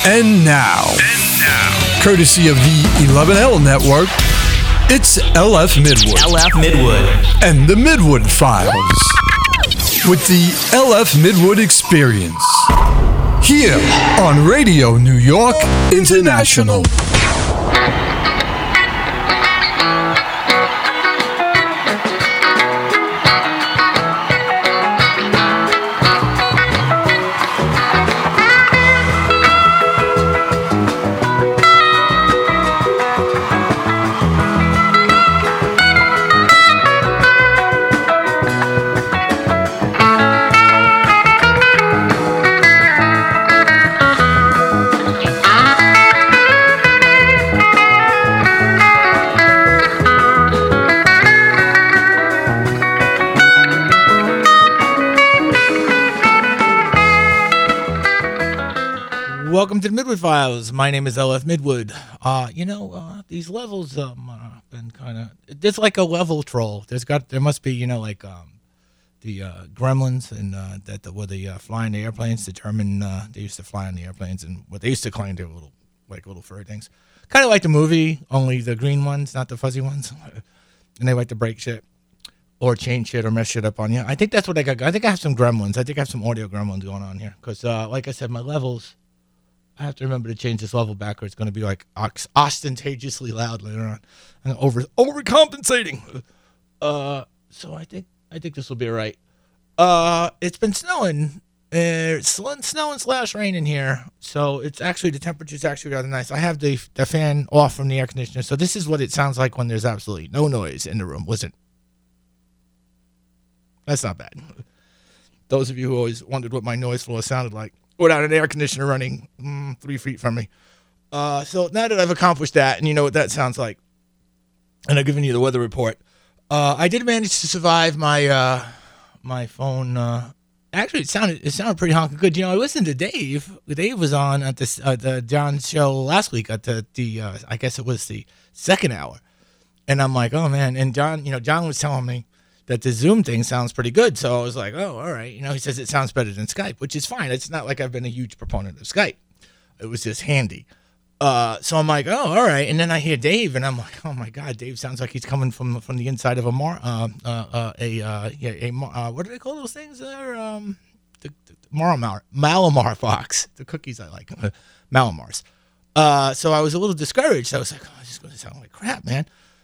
And now, courtesy of the 11L Network, it's LF Midwood. LF Midwood. And the Midwood Files. With the LF Midwood Experience. Here on Radio New York International. Welcome to the Midwood Files. My name is LF Midwood. These levels been kind of. There's like a level troll. There must be the gremlins and where they fly in the airplanes. Determine they used to fly on the airplanes and what they used to climb. They were little furry things, kind of like the movie, only the green ones, not the fuzzy ones. And they like to break shit or change shit or mess shit up on you. I think that's what I got. I think I have some gremlins. I think I have some audio gremlins going on here because, like I said, my levels. I have to remember to change this level back, or it's going to be like ostentatiously loud later on. I'm overcompensating. So I think this will be all right. It's been snowing. It's snowing / rain in here, so it's actually the temperature's actually rather nice. I have the fan off from the air conditioner, so this is what it sounds like when there's absolutely no noise in the room. Listen, that's not bad. Those of you who always wondered what my noise floor sounded like. Without an air conditioner running 3 feet from me. So now that I've accomplished that, and you know what that sounds like, and I've given you the weather report, I did manage to survive my my phone. Actually, it sounded pretty honking good. I listened to Dave. Dave was on at the John's show last week at the I guess it was the second hour, and I'm like, oh man. And John was telling me that the Zoom thing sounds pretty good. So I was like, oh, all right. He says it sounds better than Skype, which is fine. It's not like I've been a huge proponent of Skype. It was just handy. So I'm like, oh, all right. And then I hear Dave, and I'm like, oh my God, Dave sounds like he's coming from the inside of a what do they call those things there? The Malamar box, the cookies I like, Malamars. So I was a little discouraged. I was like, oh, this is going to sound like crap, man.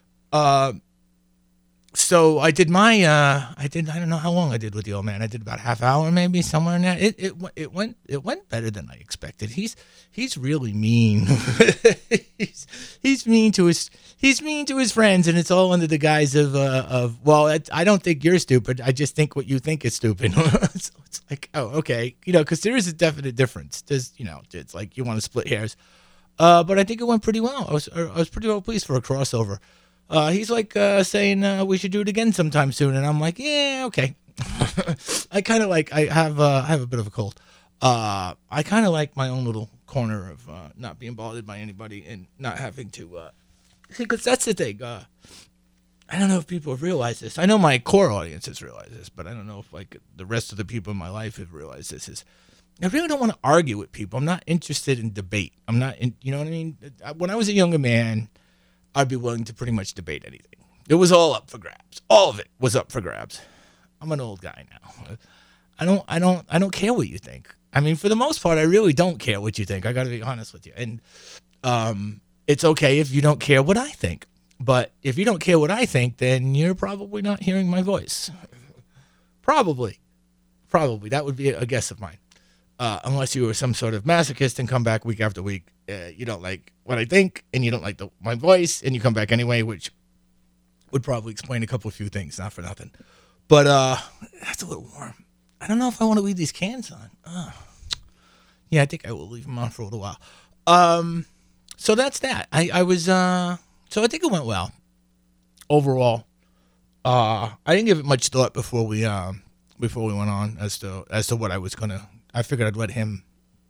So I did I don't know how long I did with the old man. I did about half hour, maybe somewhere in there. It went better than I expected. He's really mean. he's mean to his friends, and it's all under the guise of I don't think you're stupid. I just think what you think is stupid. So it's like, oh, okay, because there is a definite difference. It's like you want to split hairs. But I think it went pretty well. I was pretty well pleased for a crossover. He's like saying we should do it again sometime soon, and I'm like, yeah, okay. I kind of I have a bit of a cold. I kind of like my own little corner of not being bothered by anybody and not having to see, because that's the thing. I don't know if people have realized this. I know my core audience has realized this, but I don't know if the rest of the people in my life have realized this. I really don't want to argue with people. I'm not interested in debate. I'm not in. You know what I mean? When I was a younger man, I'd be willing to pretty much debate anything. It was all up for grabs. All of it was up for grabs. I'm an old guy now. I don't care what you think. I mean, for the most part, I really don't care what you think. I got to be honest with you. And it's okay if you don't care what I think. But if you don't care what I think, then you're probably not hearing my voice. Probably. That would be a guess of mine. Unless you were some sort of masochist and come back week after week. You don't like what I think, and you don't like my voice, and you come back anyway, which would probably explain a few things, not for nothing. But that's a little warm. I don't know if I want to leave these cans on. Yeah, I think I will leave them on for a little while. So that's that. I was so I think it went well overall. I didn't give it much thought before we went on as to what I was gonna. I figured I'd let him,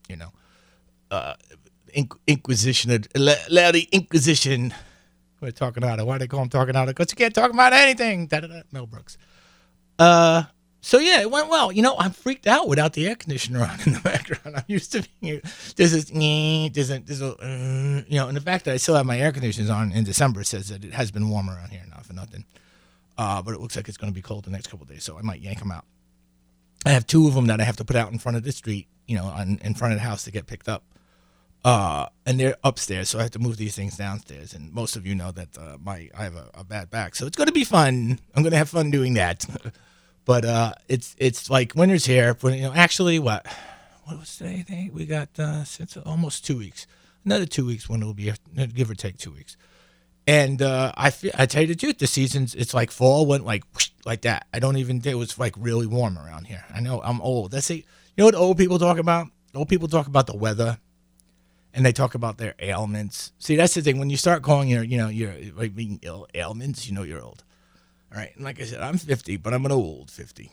Inquisition, allow the Inquisition. We're talking out of. Why do they call him talking out of? Because you can't talk about anything. Mel Brooks. So yeah, it went well. I'm freaked out without the air conditioner on in the background. I'm used to being there's a and the fact that I still have my air conditioners on in December says that it has been warmer around here, not for nothing. But it looks like it's going to be cold the next couple of days, so I might yank them out. I have 2 of them that I have to put out in front of the street, in front of the house to get picked up. And they're upstairs, so I have to move these things downstairs. And most of you know that I have a bad back, so it's going to be fun. I'm going to have fun doing that. But it's like winter's here. But, actually, what was today? We got since almost 2 weeks. Another 2 weeks when it'll be give or take 2 weeks. And I tell you the truth, the seasons, it's like fall went like whoosh, like that. It was like really warm around here. I know I'm old. You know what old people talk about? Old people talk about the weather, and they talk about their ailments. See, that's the thing. When you start calling your like being ill ailments, you're old. All right, and like I said, I'm 50, but I'm an old 50.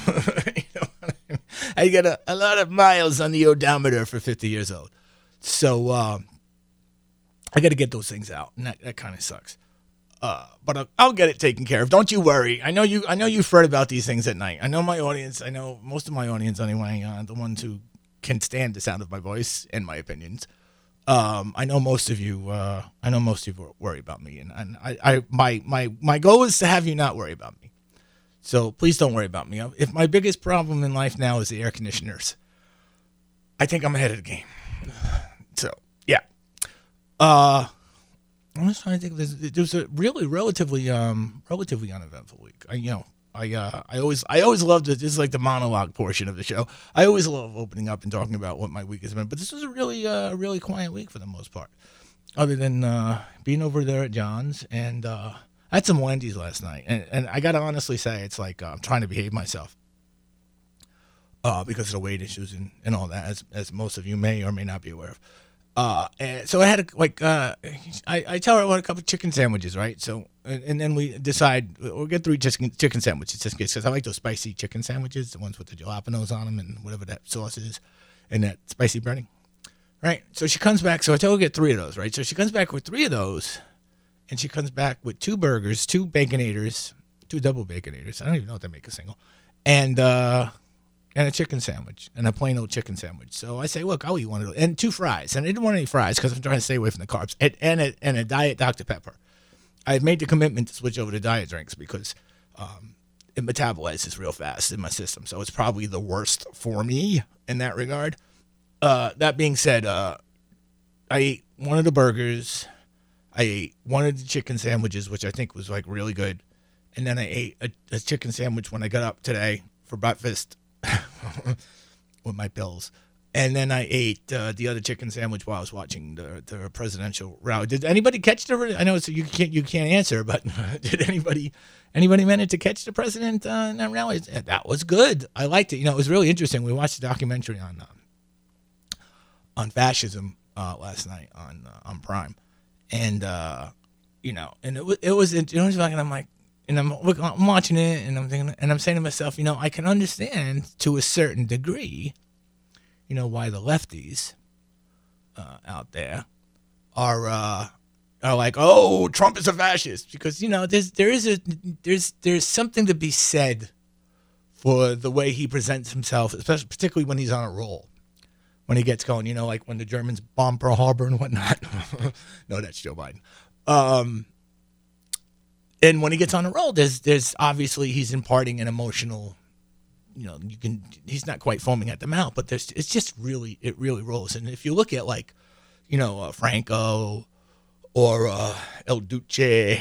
I got a lot of miles on the odometer for 50 years old. So I got to get those things out, and that kind of sucks. But I'll get it taken care of. Don't you worry. I know you fret about these things at night. I know my audience. I know most of my audience anyway. The ones who can stand the sound of my voice and my opinions. I know most of you. Worry about me, and my goal is to have you not worry about me. So please don't worry about me. If my biggest problem in life now is the air conditioners, I think I'm ahead of the game. So yeah. I'm just trying to think. There's a really relatively uneventful week. I always loved it. This is like the monologue portion of the show. I always love opening up and talking about what my week has been. But this was a really quiet week for the most part, other than being over there at John's, and I had some Wendy's last night. And I gotta honestly say, it's like I'm trying to behave myself because of the weight issues and all that, as most of you may or may not be aware of. And so I had I tell her I want a couple of chicken sandwiches, right? So, and then we decide we'll get 3 chicken sandwiches just because I like those spicy chicken sandwiches, the ones with the jalapenos on them and whatever that sauce is, and that spicy breading, right? So she comes back. So I tell her to get 3 of those, right? So she comes back with 3 of those, and she comes back with 2 burgers, 2 Baconators, 2 double Baconators. I don't even know if they make a single, and a chicken sandwich, and a plain old chicken sandwich. So I say, look, I'll eat one of those. And 2 fries. And I didn't want any fries because I'm trying to stay away from the carbs. And a Diet Dr. Pepper. I've made the commitment to switch over to diet drinks because it metabolizes real fast in my system. So it's probably the worst for me in that regard. That being said, I ate one of the burgers. I ate one of the chicken sandwiches, which I think was like really good. And then I ate a chicken sandwich when I got up today for breakfast. With my pills, and then I ate the other chicken sandwich while I was watching the presidential rally. Did anybody catch the? I know you can't answer, but did anybody manage to catch the president in that rally? That was good. I liked it. It was really interesting. We watched a documentary on fascism last night on Prime, and and it was and I'm like. And I'm watching it, and I'm thinking, and I'm saying to myself, I can understand to a certain degree, why the lefties out there are like, oh, Trump is a fascist, because there's something to be said for the way he presents himself, especially particularly when he's on a roll, when he gets going, like when the Germans bombed Pearl Harbor and whatnot. No, that's Joe Biden. And when he gets on a roll, there's obviously he's imparting an emotional, he's not quite foaming at the mouth, but it really rolls. And if you look at Franco or El Duce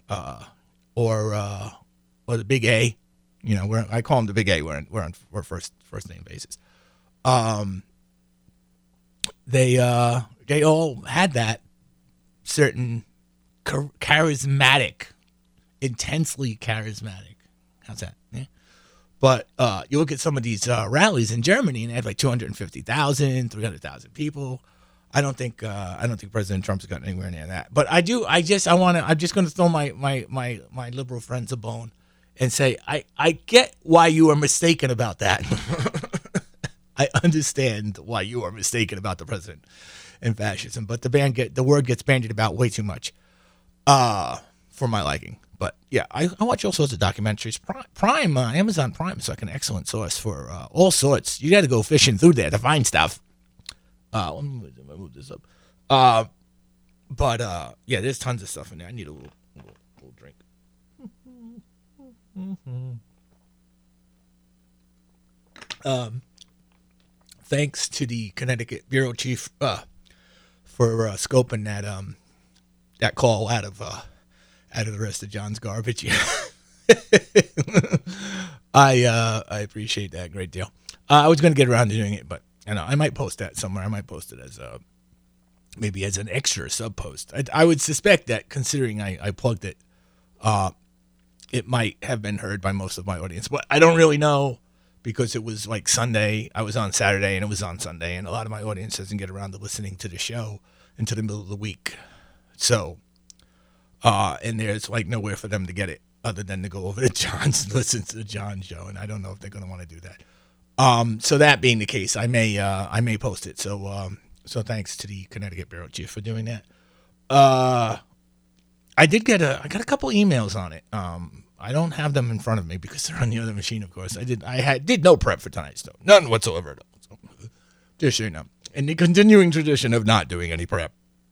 or the Big A, I call him the Big A. We're on first name basis. They all had that certain charismatic. Intensely charismatic. How's that? Yeah. But you look at some of these rallies in Germany, and they have like 250,000, 300,000 people. I don't think President Trump's gotten anywhere near that. But I'm just going to throw my liberal friends a bone and say I get why you are mistaken about that. I understand why you are mistaken about the president and fascism, but the word gets bandied about way too much for my liking. But yeah, I watch all sorts of documentaries. Prime, Amazon Prime is like an excellent source for all sorts. You got to go fishing through there to find stuff. Let me move this up. But yeah, there's tons of stuff in there. I need a little drink. Thanks to the Connecticut bureau chief for scoping that call out of the rest of John's garbage. I appreciate that a great deal. I was going to get around to doing it, but I might post that somewhere. I might post it as maybe as an extra sub post. I would suspect that, considering I plugged it, it might have been heard by most of my audience, but I don't really know, because it was like Sunday. I was on Saturday and it was on Sunday, and a lot of my audience doesn't get around to listening to the show until the middle of the week. So, and there's like nowhere for them to get it other than to go over to John's and listen to the John show, and I don't know if they're going to want to do that. So that being the case, I may post it. So thanks to the Connecticut bureau chief for doing that. I got a couple emails on it. I don't have them in front of me because they're on the other machine, of course. I did no prep for tonight's show. None whatsoever. So, just so you know. In the continuing tradition of not doing any prep.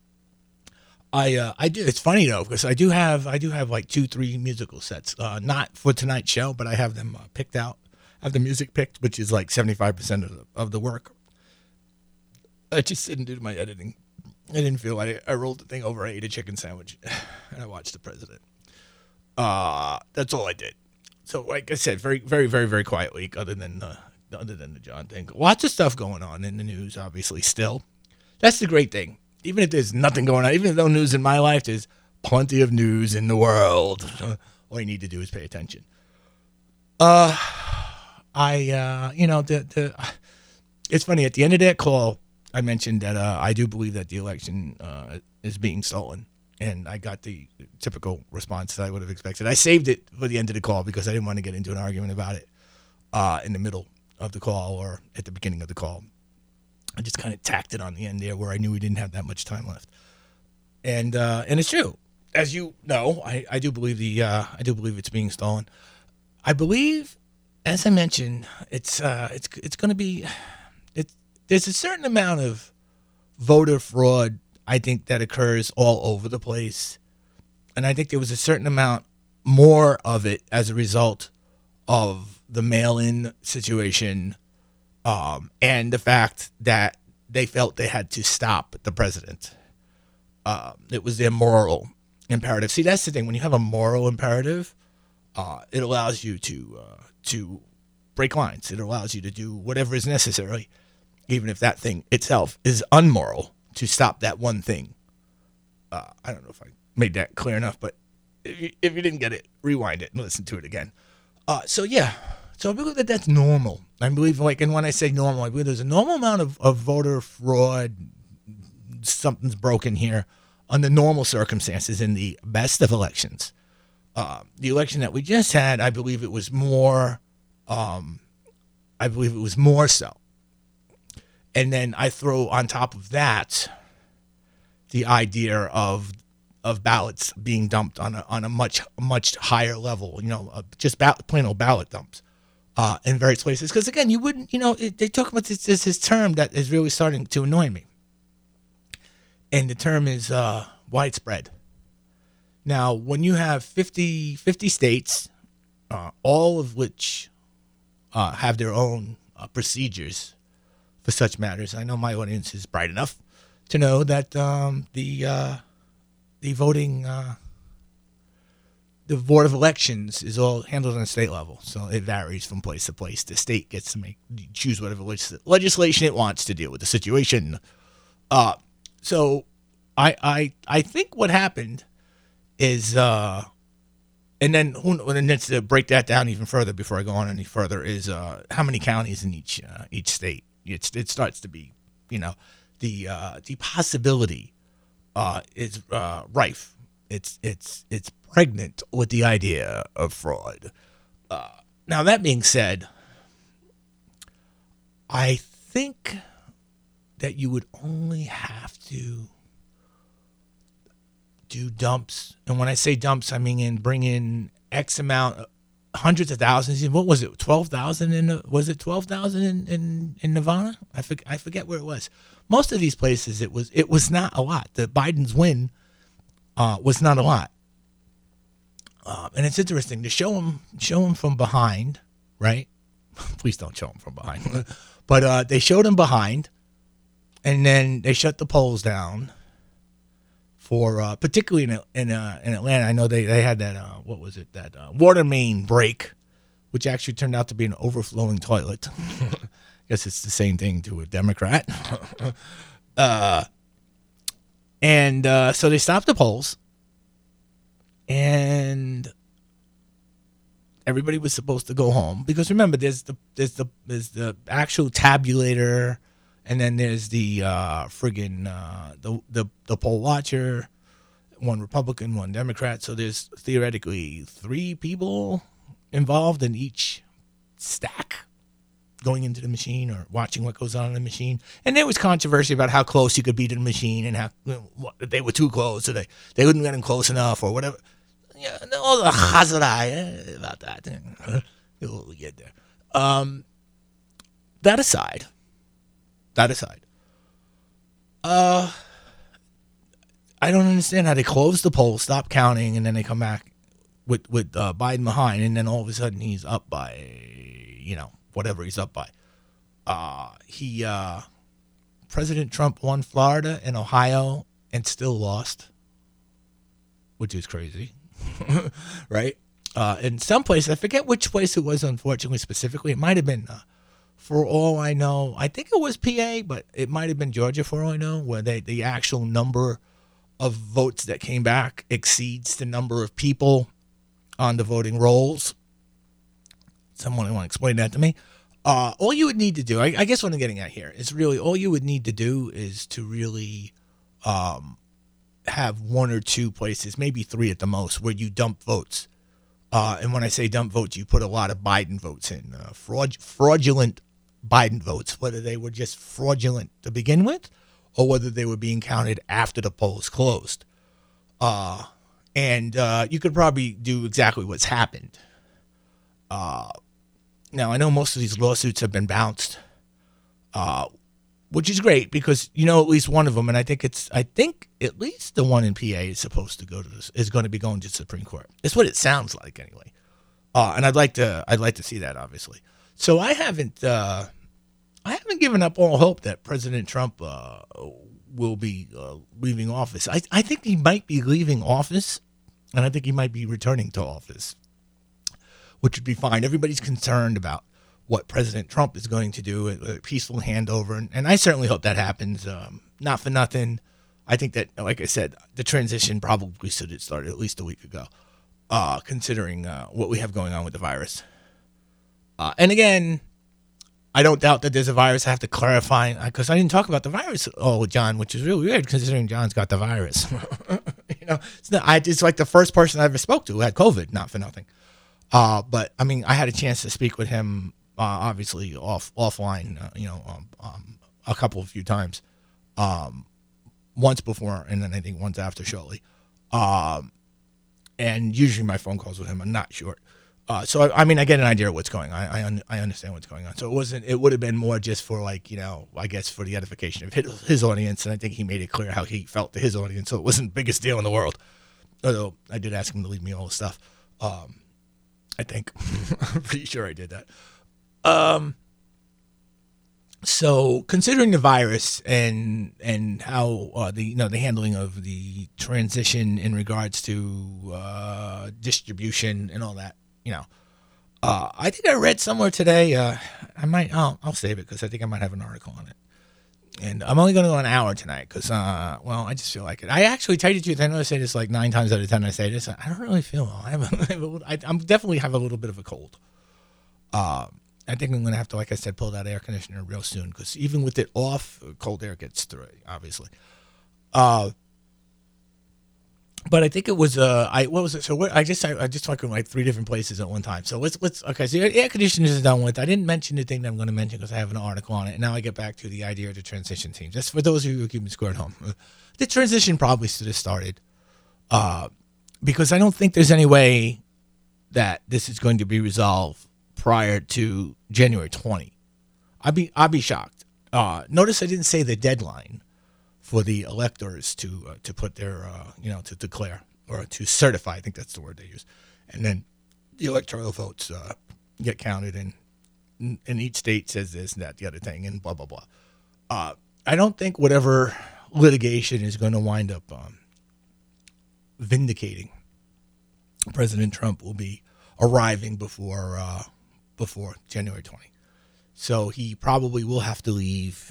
I do. It's funny though, because I do have like 2-3 musical sets. Not for tonight's show, but I have them picked out. I have the music picked, which is like 75% of the work. I just didn't do my editing. I didn't feel like I rolled the thing over. I ate a chicken sandwich, and I watched the president. That's all I did. So, like I said, very, very, very, very quiet week. Other than the John thing, lots of stuff going on in the news. Obviously, still, that's the great thing. Even if there's nothing going on, even if no news in my life, there's plenty of news in the world. All you need to do is pay attention. It's funny, at the end of that call, I mentioned that I do believe that the election is being stolen, and I got the typical response that I would have expected. I saved it for the end of the call because I didn't want to get into an argument about it in the middle of the call or at the beginning of the call. I just kind of tacked it on the end there where I knew we didn't have that much time left, and it's true, as you know. I do believe it's being stolen. I believe, as I mentioned, it's going to be. There's a certain amount of voter fraud, I think, that occurs all over the place. And I think there was a certain amount more of it as a result of the mail-in situation and the fact that they felt they had to stop the president. It was their moral imperative. See, that's the thing. When you have a moral imperative, it allows you to break lines. It allows you to do whatever is necessary, even if that thing itself is unmoral, to stop that one thing. I don't know if I made that clear enough, but if you didn't get it, rewind it and listen to it again. So I believe that that's normal. I believe, and when I say normal, I believe there's a normal amount of voter fraud. Something's broken here under normal circumstances in the best of elections. The election that we just had, I believe it was more. I believe it was more so. And then I throw on top of that the idea of ballots being dumped on a much higher level, just plain old ballot dumps in various places. Because again, you wouldn't, they talk about this term that is really starting to annoy me, and the term is widespread. Now, when you have 50 states, all of which have their own procedures for such matters. I know my audience is bright enough to know that the voting, the Board of Elections is all handled on a state level. So it varies from place to place. The state gets to choose whatever legislation it wants to deal with the situation. So I think what happened is, and then to break that down even further before I go on any further, is how many counties in each state. It starts to be, the possibility is rife. It's pregnant with the idea of fraud. Now, that being said, I think that you would only have to do dumps. And when I say dumps, I mean bring in X amount, hundreds of thousands. What was it? 12,000 was it 12,000 in Nevada? I forget where it was. Most of these places, it was not a lot. The Biden's win was not a lot. And it's interesting to show him from behind, right? Please don't show him from behind. But they showed him behind, and then they shut the polls down for particularly in Atlanta. I know they had that what was it, that water main break, which actually turned out to be an overflowing toilet. I guess it's the same thing to a Democrat. And so they stopped the polls. And everybody was supposed to go home because remember, there's the actual tabulator, and then there's the the poll watcher, one Republican, one Democrat. So there's theoretically 3 people involved in each stack going into the machine or watching what goes on in the machine. And there was controversy about how close you could be to the machine and how they were too close, or they wouldn't get them close enough, or whatever. Yeah, all the chazadai about that. We'll get there. That aside, I don't understand how they close the poll, stop counting, and then they come back with Biden behind, and then all of a sudden he's up by, whatever he's up by. President Trump won Florida and Ohio and still lost, which is crazy. Right? In some place, I forget which place it was, unfortunately, specifically. It might have been, for all I know, I think it was PA, but it might have been Georgia, for all I know, where the actual number of votes that came back exceeds the number of people on the voting rolls. Someone want to explain that to me? All you would need to do, I guess what I'm getting at here, is really all you would need to do is to really have 1 or 2 places, maybe 3 at the most, where you dump votes. And when I say dump votes, you put a lot of Biden votes in, fraudulent Biden votes, whether they were just fraudulent to begin with or whether they were being counted after the polls closed. And you could probably do exactly what's happened. Now, I know most of these lawsuits have been bounced, which is great because at least one of them, and I think at least the one in PA is supposed to is going to be going to the Supreme Court. It's what it sounds like anyway. And I'd like to see that, obviously. So I haven't given up all hope that President Trump will be leaving office. I think he might be leaving office, and I think he might be returning to office, which would be fine. Everybody's concerned about what President Trump is going to do, a peaceful handover, and I certainly hope that happens. Not for nothing. I think that, like I said, the transition probably should have started at least a week ago, considering what we have going on with the virus. And again, I don't doubt that there's a virus. I have to clarify, because I didn't talk about the virus with John, which is really weird considering John's got the virus. It's like the first person I ever spoke to who had COVID, not for nothing. But I mean, I had a chance to speak with him, obviously offline, a few times, once before, and then I think once after shortly. And usually my phone calls with him are not short. So I mean, I get an idea of what's going on. I understand what's going on. So it would have been more just for I guess for the edification of his audience. And I think he made it clear how he felt to his audience. So it wasn't the biggest deal in the world. Although I did ask him to leave me all the stuff. I think. I'm pretty sure I did that. So considering the virus and how the handling of the transition in regards to distribution and all that, I think I read somewhere today. I'll save it because I think I might have an article on it. And I'm only going to go an hour tonight because, I just feel like it. I actually, tell you the truth, I know I say this like 9 times out of 10 I say this. I don't really feel well. I'm definitely have a little bit of a cold. I think I'm going to have to, like I said, pull that air conditioner real soon because even with it off, cold air gets through it, obviously. But I think it was what was it? So I just talked in like 3 different places at one time. So let's okay. So air conditioners is done with. I didn't mention the thing that I'm going to mention because I have an article on it. And now I get back to the idea of the transition team. Just for those of you who keep me score at home, the transition probably should have started because I don't think there's any way that this is going to be resolved prior to January 20. I'd be shocked. Notice I didn't say the deadline for the electors to put their to declare or to certify. I think that's the word they use, and then the electoral votes get counted, and each state says this and that, the other thing, and blah blah blah. I don't think whatever litigation is going to wind up vindicating President Trump will be arriving before January 20. So he probably will have to leave.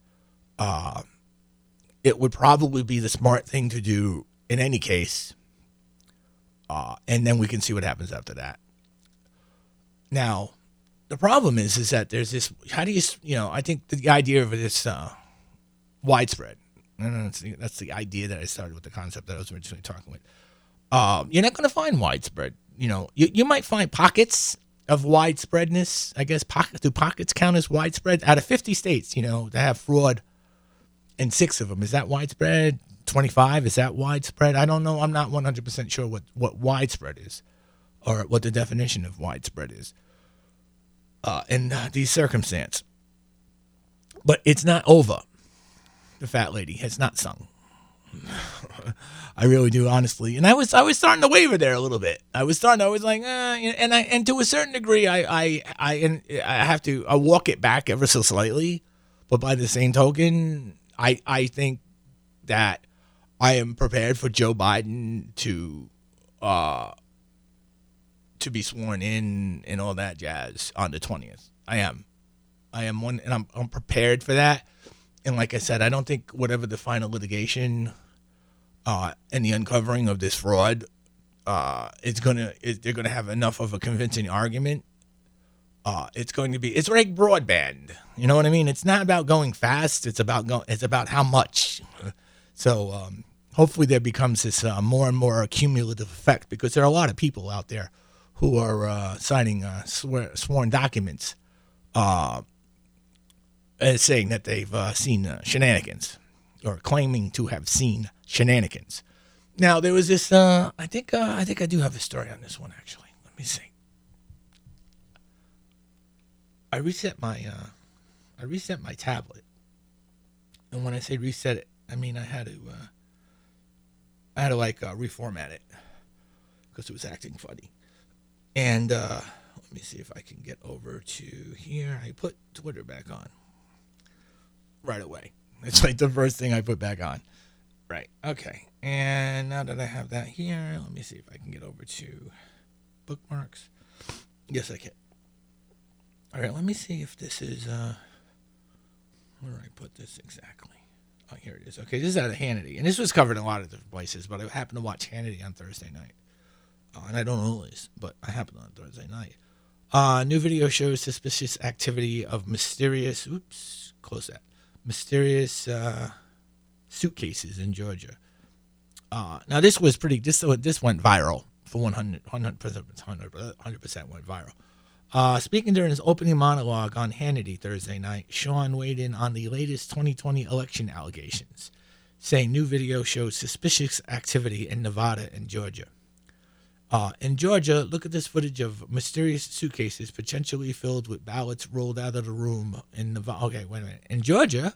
It would probably be the smart thing to do in any case. And then we can see what happens after that. Now, the problem is that there's this, how do I think the idea of this widespread, that's the idea that I started with, the concept that I was originally talking with. You're not going to find widespread. You might find pockets of widespreadness. I guess do pockets count as widespread? Out of 50 states, that have fraud, and 6 of them, is that widespread? 25, is that widespread? I don't know. I'm not 100% sure what widespread is, or what the definition of widespread is in these circumstances. But it's not over. The fat lady has not sung. I really do, honestly. And I was starting to waver there a little bit. I was like, and to a certain degree, I have to walk it back ever so slightly. But by the same token, I think that I am prepared for Joe Biden to be sworn in and all that jazz on the 20th. I am one, and I'm prepared for that. And like I said, I don't think whatever the final litigation and the uncovering of this fraud they're gonna have enough of a convincing argument. It's like broadband. You know what I mean? It's not about going fast. It's about how much. So hopefully there becomes this more and more cumulative effect, because there are a lot of people out there who are signing sworn documents saying that they've seen shenanigans, or claiming to have seen shenanigans. Now, there was this, I think I do have a story on this one, actually. Let me see. I reset my tablet. And when I say reset it, I mean I had to reformat it, because it was acting funny. And let me see if I can get over to here. I put Twitter back on right away. It's like the first thing I put back on. Right. Okay. And now that I have that here, let me see if I can get over to bookmarks. Yes, I can. All right. Let me see if this is, where do I put this exactly? Oh, here it is. Okay. This is out of Hannity. And this was covered in a lot of different places, but I happened to watch Hannity on Thursday night. And I don't always, but I happened on Thursday night. New video shows suspicious activity of mysterious suitcases in Georgia. Now this went viral for 100% went viral. Speaking during his opening monologue on Hannity Thursday night, Sean weighed in on the latest 2020 election allegations, saying new video shows suspicious activity in Nevada and Georgia. In Georgia, look at this footage of mysterious suitcases potentially filled with ballots rolled out of the room in Nevada. Okay, wait a minute. In Georgia.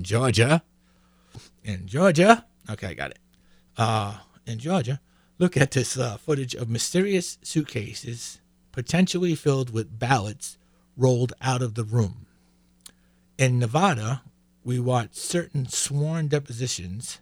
Okay, I got it. In Georgia, look at this footage of mysterious suitcases potentially filled with ballots rolled out of the room. In Nevada, we watched certain sworn depositions.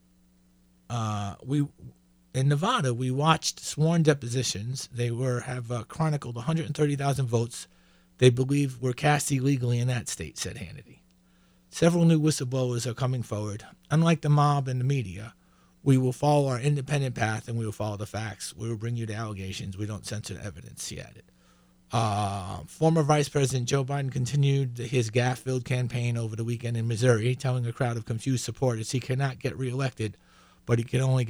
In Nevada, we watched sworn depositions. They have chronicled 130,000 votes they believe were cast illegally in that state, said Hannity. Several new whistleblowers are coming forward. Unlike the mob and the media, we will follow our independent path, and we will follow the facts. We will bring you the allegations. We don't censor the evidence, he added. Former Vice President Joe Biden continued his gaffe-filled campaign over the weekend in Missouri, telling a crowd of confused supporters he cannot get reelected, but he can only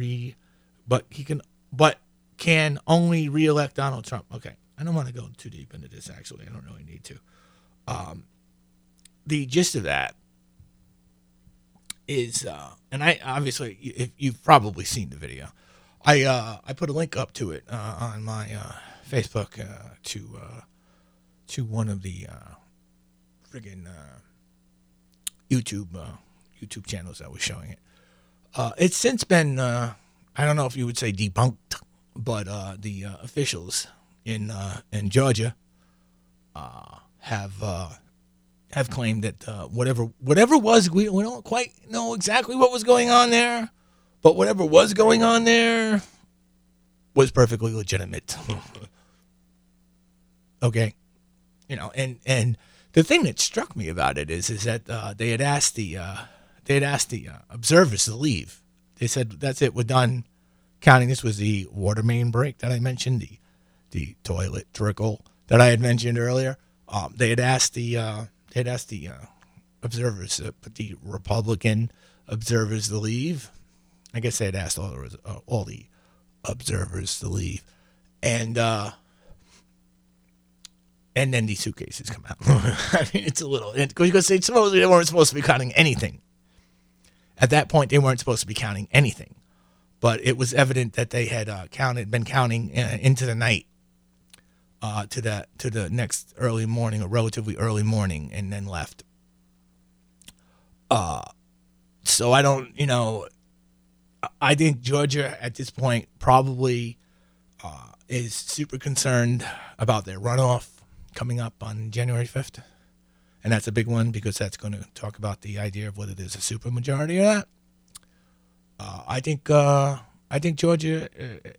reelect Donald Trump. Okay, I don't want to go too deep into this. Actually, I don't really need to. The gist of that is, and I obviously, if you've probably seen the video, I put a link up to it on my Facebook to one of the friggin' YouTube channels that was showing it. It's since been, I don't know if you would say debunked, but the officials in Georgia have claimed that whatever was, we don't quite know exactly what was going on there, but whatever was going on there was perfectly legitimate. Okay, and the thing that struck me about it is that they had asked the observers to leave. They said, "That's it, we're done counting." This was the water main break that I mentioned, the toilet trickle that I had mentioned earlier. They had asked the observers, the Republican observers, to leave. I guess they had asked all the observers to leave, and then these suitcases come out. I mean, it's a little, because they supposedly weren't supposed to be counting anything. At that point, they weren't supposed to be counting anything, but it was evident that they had been counting into the night, to the next early morning, or relatively early morning, and then left. So I don't, I think Georgia at this point probably is super concerned about their runoff coming up on January 5th. And that's a big one, because that's going to talk about the idea of whether there's a supermajority or not. I think Georgia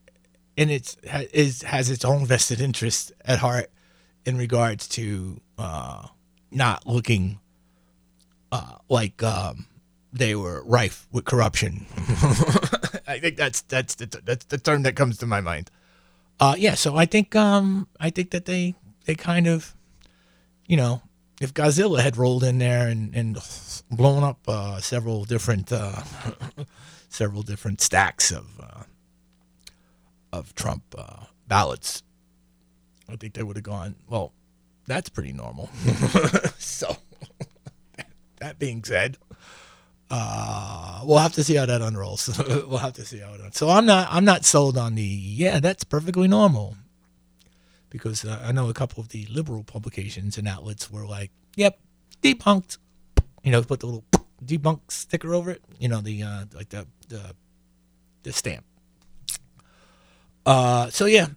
has its own vested interest at heart in regards to not looking like they were rife with corruption. I think that's the term that comes to my mind. So I think that they kind of, if Godzilla had rolled in there and blown up several different stacks of Trump ballots, I think they would have gone, well, that's pretty normal. So that being said, we'll have to see how that unrolls. We'll have to see how it unrolls. So I'm not sold on that's perfectly normal. Because I know a couple of the liberal publications and outlets were like, "Yep, debunked." Put the little debunk sticker over it. The stamp. So yeah.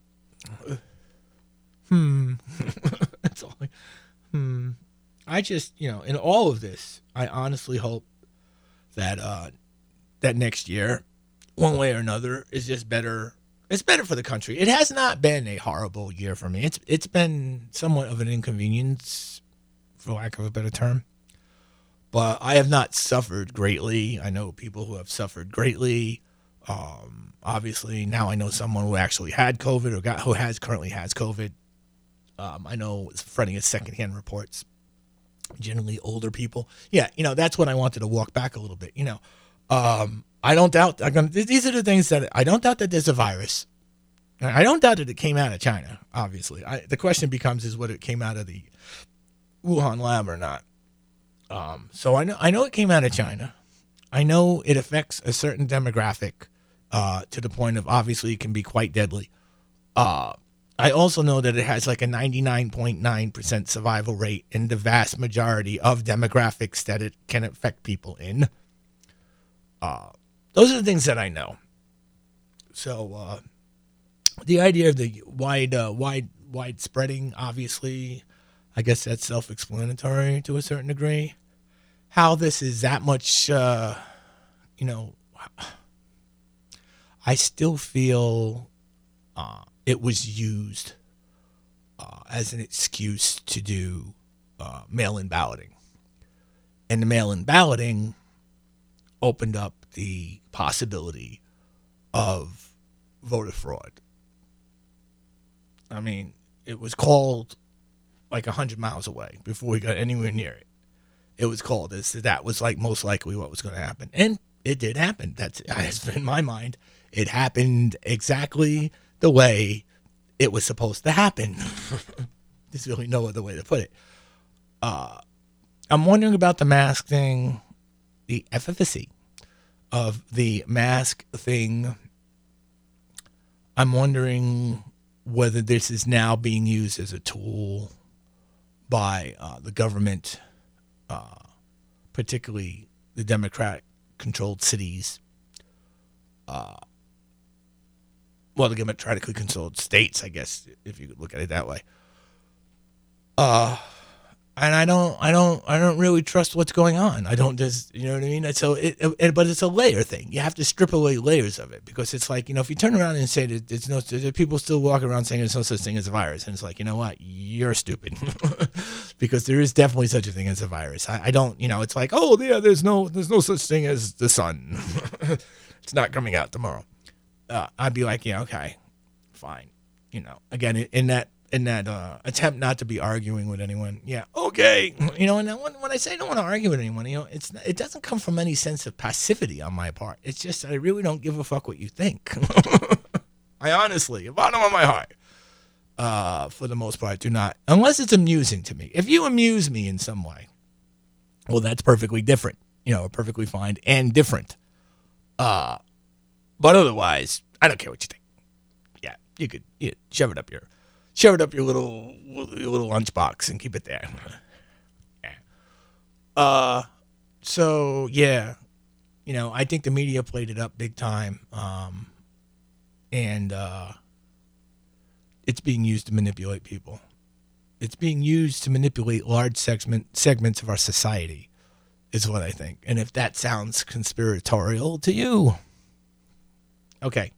That's all. I just, in all of this, I honestly hope that that next year, one way or another, is just better. It's better for the country. It has not been a horrible year for me. It's been somewhat of an inconvenience, for lack of a better term. But I have not suffered greatly. I know people who have suffered greatly. Obviously, now I know someone who actually had COVID or currently has COVID. I know it's Freddie has secondhand reports. Generally older people. Yeah, that's what I wanted to walk back a little bit. I don't doubt. These are the things that I don't doubt that there's a virus. I don't doubt that it came out of China. Obviously, the question becomes is whether it came out of the Wuhan lab or not. So I know it came out of China. I know it affects a certain demographic to the point of obviously it can be quite deadly. I also know that it has like a 99.9% survival rate in the vast majority of demographics that it can affect people in. Those are the things that I know. So the idea of the wide spreading, obviously, I guess that's self-explanatory to a certain degree. How this is that much, I still feel it was used as an excuse to do mail-in balloting. And the mail-in balloting opened up the possibility of voter fraud. I mean, it was called like 100 miles away before we got anywhere near it. It was called as that was like most likely what was going to happen. And it did happen. That's in my mind. It happened exactly the way it was supposed to happen. There's really no other way to put it. I'm wondering about the mask thing. the efficacy of the mask thing. I'm wondering whether this is now being used as a tool by the government, particularly the Democratic-controlled cities, the democratically controlled states, I guess, if you could look at it that way. And I don't really trust what's going on. I don't just, you know what I mean? So but it's a layer thing. You have to strip away layers of it, because it's like, if you turn around and say that there's people still walking around saying there's no such thing as a virus, and it's like, you know what? You're stupid, because there is definitely such a thing as a virus. I don't, it's like, oh yeah, there's no such thing as the sun. It's not coming out tomorrow. I'd be like, yeah, okay, fine. Again, in that attempt not to be arguing with anyone. Yeah, okay. And when I say I don't want to argue with anyone, it doesn't come from any sense of passivity on my part. It's just I really don't give a fuck what you think. I honestly, bottom of my heart, for the most part, do not, unless it's amusing to me. If you amuse me in some way, well, that's perfectly different. Perfectly fine and different. But otherwise, I don't care what you think. Yeah, you could shove it up your little lunchbox and keep it there. Yeah. So yeah, I think the media played it up big time, and it's being used to manipulate people. It's being used to manipulate large segments of our society, is what I think. And if that sounds conspiratorial to you, okay,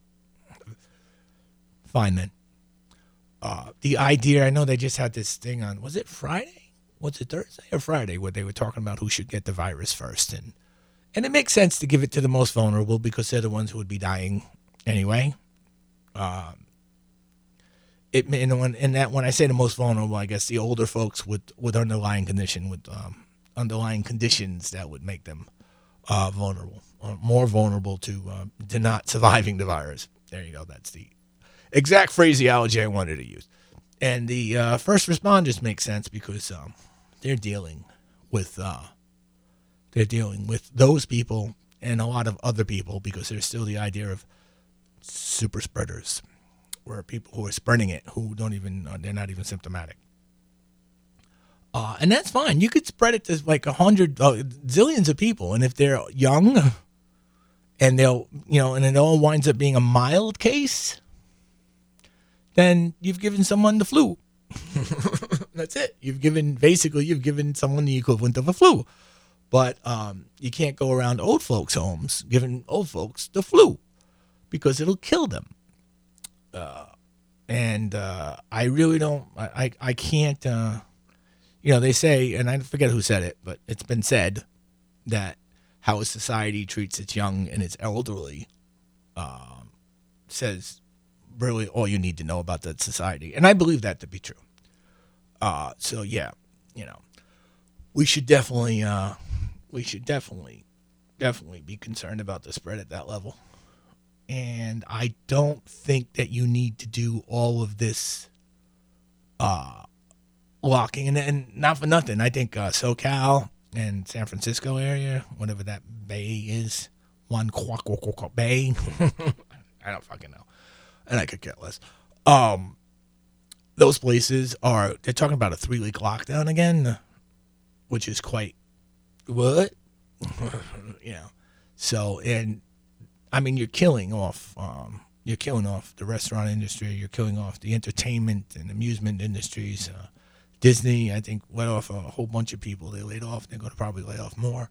fine then. The idea, I know they just had this thing on, was it Friday? Was it Thursday or Friday, where they were talking about who should get the virus first? And it makes sense to give it to the most vulnerable, because they're the ones who would be dying anyway. When I say the most vulnerable, I guess the older folks with underlying condition, with underlying conditions that would make them vulnerable, or more vulnerable to not surviving the virus. There you go. That's the exact phraseology I wanted to use. And the first responders make sense, because they're dealing with those people and a lot of other people, because there's still the idea of super spreaders, where people who are spreading it who don't even they're not even symptomatic. And that's fine. You could spread it to like 100 zillions of people, and if they're young, and and it all winds up being a mild case, then you've given someone the flu. That's it. You've given someone the equivalent of a flu. But you can't go around old folks' homes giving old folks the flu, because it'll kill them. I really don't, I can't, they say, and I forget who said it, but it's been said that how a society treats its young and its elderly says really all you need to know about that society. And I believe that to be true. So yeah, we should definitely be concerned about the spread at that level. And I don't think that you need to do all of this locking. And not for nothing, I think SoCal and San Francisco area, whatever that bay is, one bay, I don't fucking know. And I could care less. Those places they're talking about a 3-week lockdown again, which is quite, what? So, and I mean, you're killing off the restaurant industry. You're killing off the entertainment and amusement industries. Disney, I think, let off a whole bunch of people. They laid off. They're going to probably lay off more.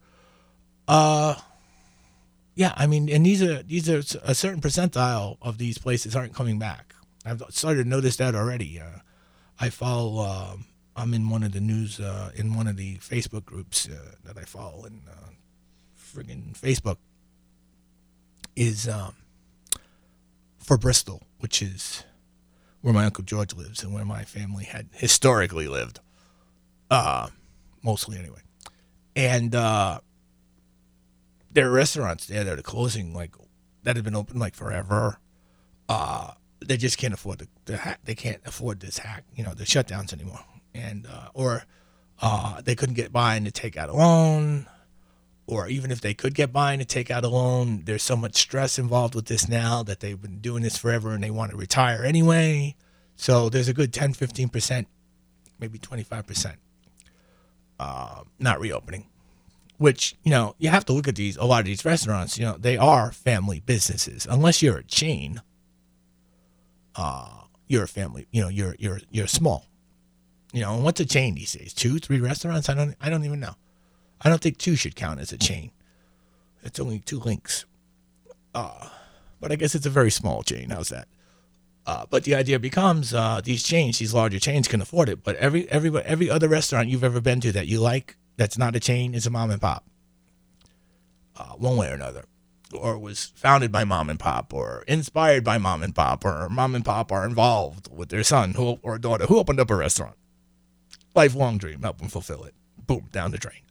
Yeah, I mean, and these are a certain percentile of these places aren't coming back. I've started to notice that already. I follow. I'm in one of the news in one of the Facebook groups that I follow, and friggin' Facebook is for Bristol, which is where my Uncle George lives and where my family had historically lived, mostly anyway. And there are restaurants there that are closing, like, that have been open like forever. They just can't afford they can't afford this the shutdowns anymore, and or they couldn't get by and to take out a loan, or even if they could get by and take out a loan, there's so much stress involved with this now that they've been doing this forever and they want to retire anyway. So there's a good 10, 15%, maybe 25% not reopening, which, you have to look at a lot of these restaurants, they are family businesses. Unless you're a chain, you're a family, you're small. And what's a chain these days? 2, 3 restaurants? I don't even know. I don't think 2 should count as a chain. It's only 2 links. But I guess it's a very small chain. How's that? But the idea becomes these larger chains can afford it. But every other restaurant you've ever been to that you like that's not a chain is a mom and pop, one way or another, or was founded by mom and pop, or inspired by mom and pop, or mom and pop are involved with their son or daughter who opened up a restaurant. Lifelong dream, help them fulfill it. Boom, down the drain.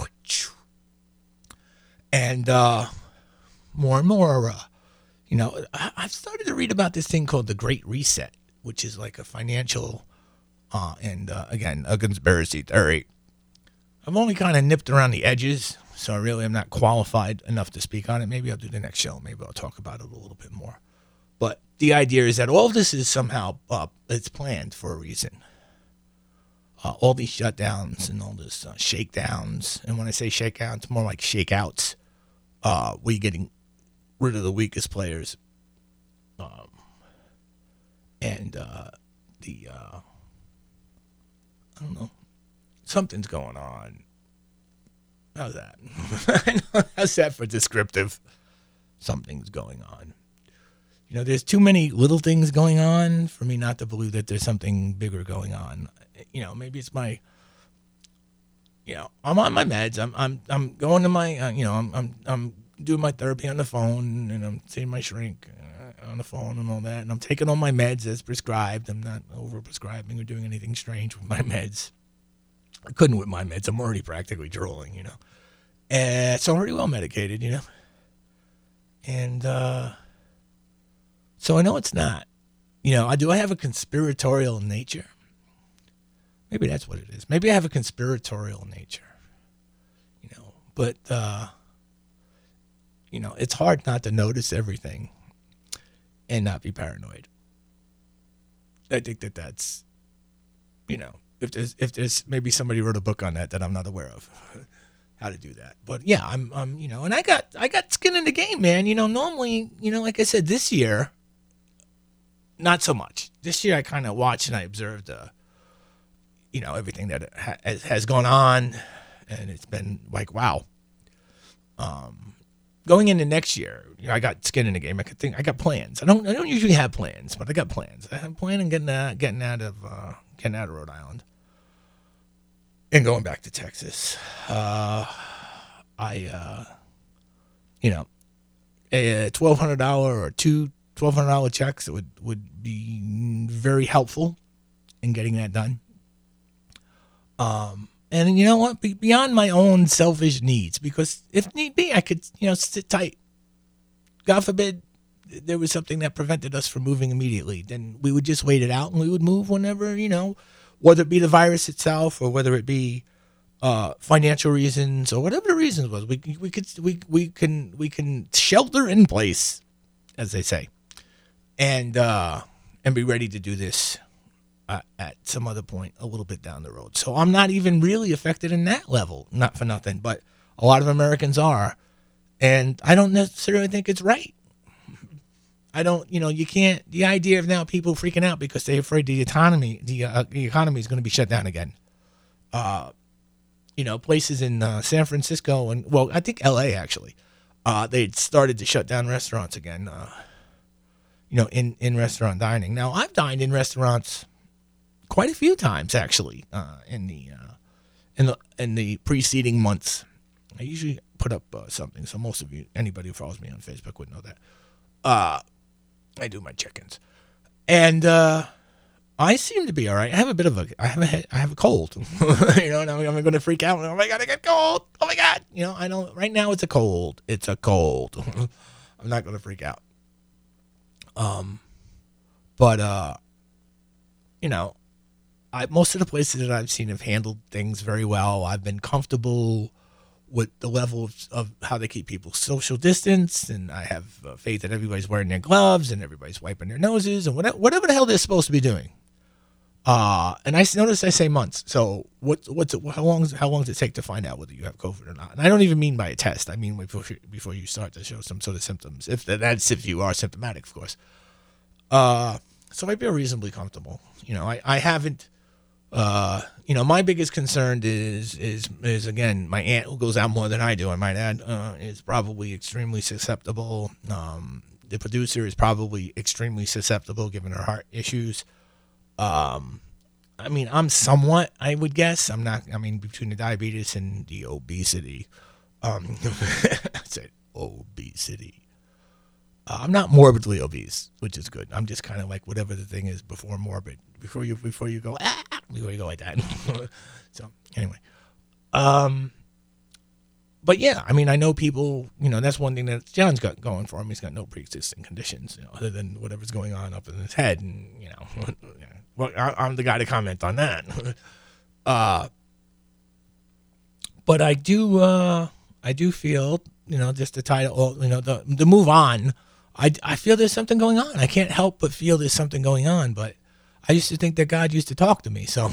And more and more, I've started to read about this thing called the Great Reset, which is like a financial and again, a conspiracy theory. I've only kind of nipped around the edges, so I really am not qualified enough to speak on it. Maybe I'll do the next show. Maybe I'll talk about it a little bit more. But the idea is that all of this is somehow it's planned for a reason. All these shutdowns and all this shakedowns. And when I say shakedowns, it's more like shakeouts. We're getting rid of the weakest players. And I don't know, something's going on. How's that? How's that for descriptive? Something's going on. There's too many little things going on for me not to believe that there's something bigger going on. Maybe it's my, I'm on my meds. I'm going to my, I'm doing my therapy on the phone, and I'm seeing my shrink on the phone and all that. And I'm taking all my meds as prescribed. I'm not over-prescribing or doing anything strange with my meds. I couldn't with my meds. I'm already practically drooling, And so I'm pretty well medicated, And so I know it's not. Do I have a conspiratorial nature? Maybe that's what it is. Maybe I have a conspiratorial nature, but, it's hard not to notice everything and not be paranoid. I think that's, if there's maybe somebody wrote a book on that I'm not aware of how to do that. But yeah, I'm and I got skin in the game, man. Normally, like I said, this year, not so much. This year I kind of watched and I observed, everything that has gone on, and it's been like, wow. Going into next year, I got skin in the game. I got plans. I don't usually have plans, but I got plans. I have plans on getting out of Rhode Island and going back to Texas. A $1,200 or two $1,200 checks would be very helpful in getting that done. And you know what? Beyond my own selfish needs, because if need be, I could, sit tight. God forbid there was something that prevented us from moving immediately. Then we would just wait it out and we would move whenever, whether it be the virus itself or whether it be financial reasons or whatever the reasons was. We can shelter in place, as they say, and be ready to do this at some other point a little bit down the road. So I'm not even really affected in that level, not for nothing, but a lot of Americans are. And I don't necessarily think it's right. I don't, you can't, the idea of now people freaking out because they're afraid the economy is going to be shut down again. Places in San Francisco and, well, I think LA actually, they'd started to shut down restaurants again, in restaurant dining. Now, I've dined in restaurants quite a few times actually, in the preceding months. I usually put up something, so most of you, anybody who follows me on Facebook would know that. I do my check-ins, and I seem to be all right. I have a bit of I have a cold, and I'm going to freak out. Oh my God, I got cold. Oh my God, I know right now it's a cold. It's a cold. I'm not going to freak out. But most of the places that I've seen have handled things very well. I've been comfortable with the level of how they keep people social distance, and I have faith that everybody's wearing their gloves and everybody's wiping their noses and whatever the hell they're supposed to be doing. And I notice I say months. So how long does it take to find out whether you have COVID or not? And I don't even mean by a test. I mean before you start to show some sort of symptoms. If you are symptomatic, of course. So I feel reasonably comfortable. I haven't. My biggest concern is again, my aunt, who goes out more than I do, I might add, is probably extremely susceptible. The producer is probably extremely susceptible given her heart issues. I'm somewhat, I would guess. I'm not, between the diabetes and the obesity, I said obesity. I'm not morbidly obese, which is good. I'm just kind of like whatever the thing is before morbid. Before you go before you go like that. So anyway, but yeah, I know people. That's one thing that John's got going for him. He's got no pre-existing conditions, other than whatever's going on up in his head, and well, I'm the guy to comment on that. But I do feel, just to tie it all, the move on. I feel there's something going on. I can't help but feel there's something going on. But I used to think that God used to talk to me. So,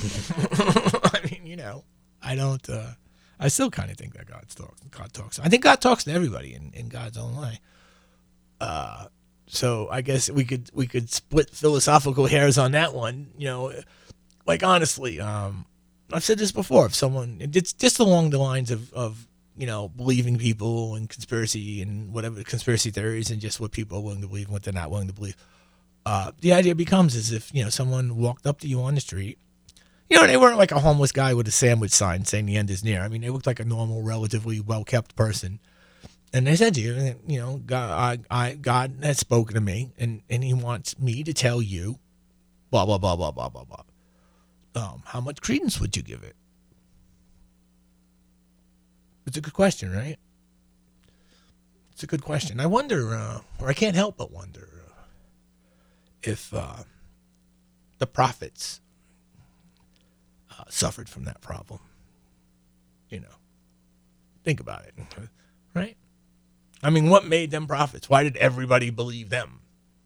I don't. I still kind of think that God talks. I think God talks to everybody in God's own way. So I guess we could split philosophical hairs on that one. Like honestly, I've said this before. If someone, it's just along the lines of believing people and conspiracy and whatever conspiracy theories and just what people are willing to believe and what they're not willing to believe. The idea becomes as if, someone walked up to you on the street. They weren't like a homeless guy with a sandwich sign saying the end is near. They looked like a normal, relatively well-kept person. And they said to you, God has spoken to me and he wants me to tell you, blah, blah, blah, blah, blah, blah, blah. How much credence would you give it? It's a good question, right? It's a good question. I wonder, or I can't help but wonder, if the prophets suffered from that problem. Think about it, right? What made them prophets? Why did everybody believe them?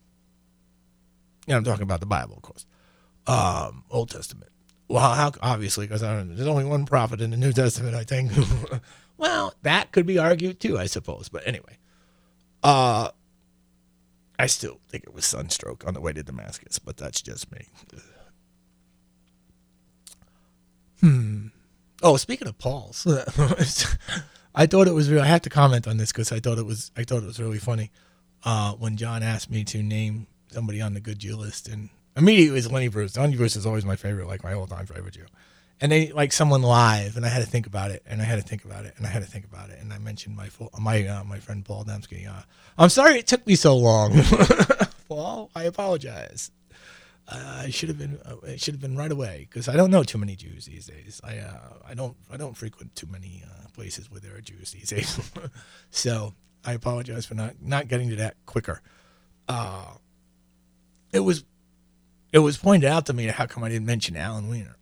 I'm talking about the Bible, of course. Old Testament. Well, how obviously, because there's only one prophet in the New Testament, I think. Well, that could be argued too, I suppose. But anyway, I still think it was sunstroke on the way to Damascus, but that's just me. Oh, speaking of Paul's, I thought it was real. I have to comment on this because I thought it was really funny when John asked me to name somebody on the good Jew list, and immediately it was Lenny Bruce. Lenny Bruce is always my favorite, like my all-time favorite Jew. And they like someone live, and I had to think about it, and I had to think about it, and I had to think about it, and I mentioned my friend Paul Dembski. I'm sorry it took me so long, Paul. I apologize. It should have been right away because I don't know too many Jews these days. I don't frequent too many places where there are Jews these days. So I apologize for not getting to that quicker. It was pointed out to me how come I didn't mention Alan Weiner.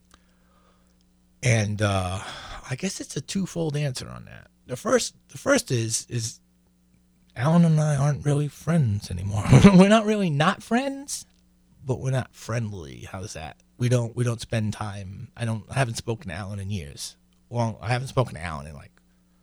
And I guess it's a twofold answer on that. The first is Alan and I aren't really friends anymore. We're not really not friends, but we're not friendly. How's that? We don't spend time. I haven't spoken to Alan in years. Well, I haven't spoken to Alan in like